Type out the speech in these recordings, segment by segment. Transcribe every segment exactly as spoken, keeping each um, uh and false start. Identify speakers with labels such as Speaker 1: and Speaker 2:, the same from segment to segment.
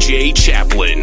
Speaker 1: J Chaplin.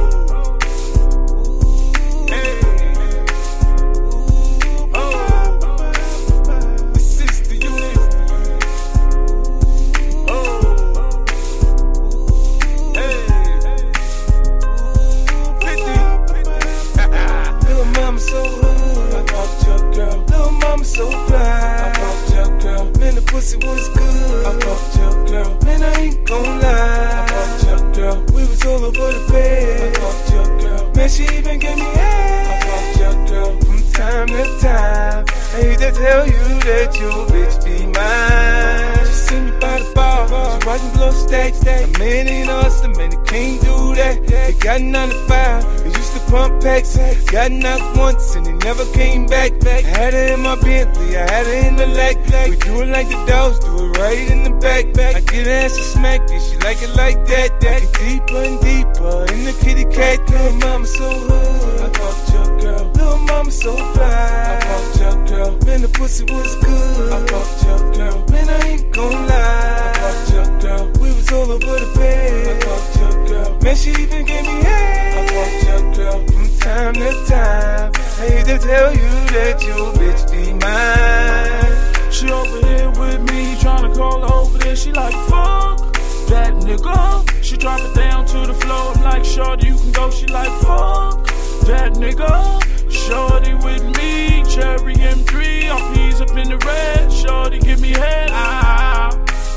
Speaker 2: So fly, I fucked your girl. Man, the pussy was good. I fucked your girl. Man, I ain't gon' lie. I fucked your girl. We was all over the bed. I fucked your girl. Man, she even gave me head. I fucked your girl. From time to time, I hate to tell you that your bitch be mine. She seen me by the bar. She watching blow stacks. A man ain't awesome, man, they can't do that. They got nine to five. They used to pump packs. Got knocked once and they never came back. I had her in my Bentley, I had her in the leg. We do it like the dogs, do it right in the back. I get her ass a smack, yeah, she like it like that. That get deeper and deeper in the kitty cat. Little mama so hood, I fucked your girl. Little mama so fly, I fucked your girl. Man, the pussy was good, I fucked your girl. Man, I ain't gon' lie, I fucked your girl. We was all over the bed, I fucked your girl. Man, she even gave me head, I fucked your girl. From time to time, I hate to tell you that your bitch be mine.
Speaker 3: She over here with me, tryna call her over there. She like, fuck that nigga. She drop it down to the floor. I'm like, shorty, you can go. She like, fuck that nigga. Shorty with me, cherry M three. I'm peas up in the red. Shorty, give me head. Ah,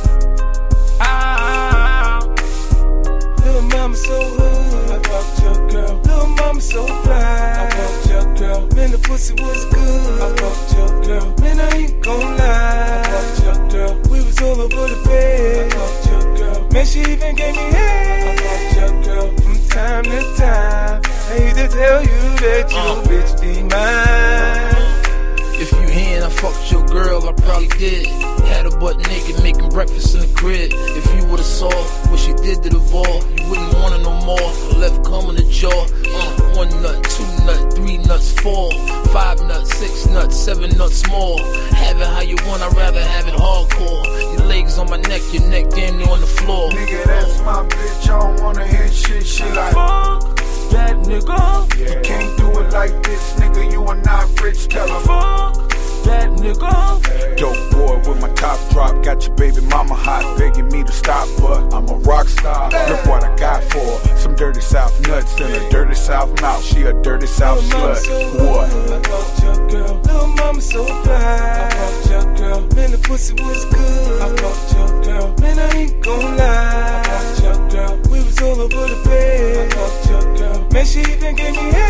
Speaker 3: ah, ah.
Speaker 2: Little mama so hood, I fucked your girl. Little mama so fly, I fucked your girl. Man, the pussy was good, I fucked your girl. Man, I ain't gon' lie, I fucked your girl. We was all over the bed, I fucked your girl. Man, she even gave me head, I fucked your girl. From time to time, I hate to tell you that your uh. bitch be mine.
Speaker 4: If you hearin' I fucked your girl, I probably did. Had her butt naked, making breakfast in the crib. If you would've saw what she did to the ball, you wouldn't want her no more. I left cum in the jaw. Uh, one nut, two nut, three nuts, four, five nuts, six nuts, seven nuts more. Have it how you want, I'd rather have it hardcore. Your legs on my neck, your neck damn near on the floor.
Speaker 5: Nigga, that's my bitch. I don't wanna hear shit. She like,
Speaker 3: fuck that nigga.
Speaker 5: Yeah. You can't do it like this, nigga. You are not rich. Tell her,
Speaker 3: fuck that nigga.
Speaker 5: Dope boy with my top drop, got your baby mama hot, begging me to stop, but I'm a rock star. Look what I got for her. Some dirty South nuts and a dirty South mouth. She a dirty South slut.
Speaker 2: So
Speaker 5: what?
Speaker 2: I fucked your girl. Little mama so fly, I fucked your girl. Man, the pussy was good, I fucked your girl. Man, I ain't gon' lie, I fucked your girl. We was all over the bed, I fucked your girl. Man, she even gave me head.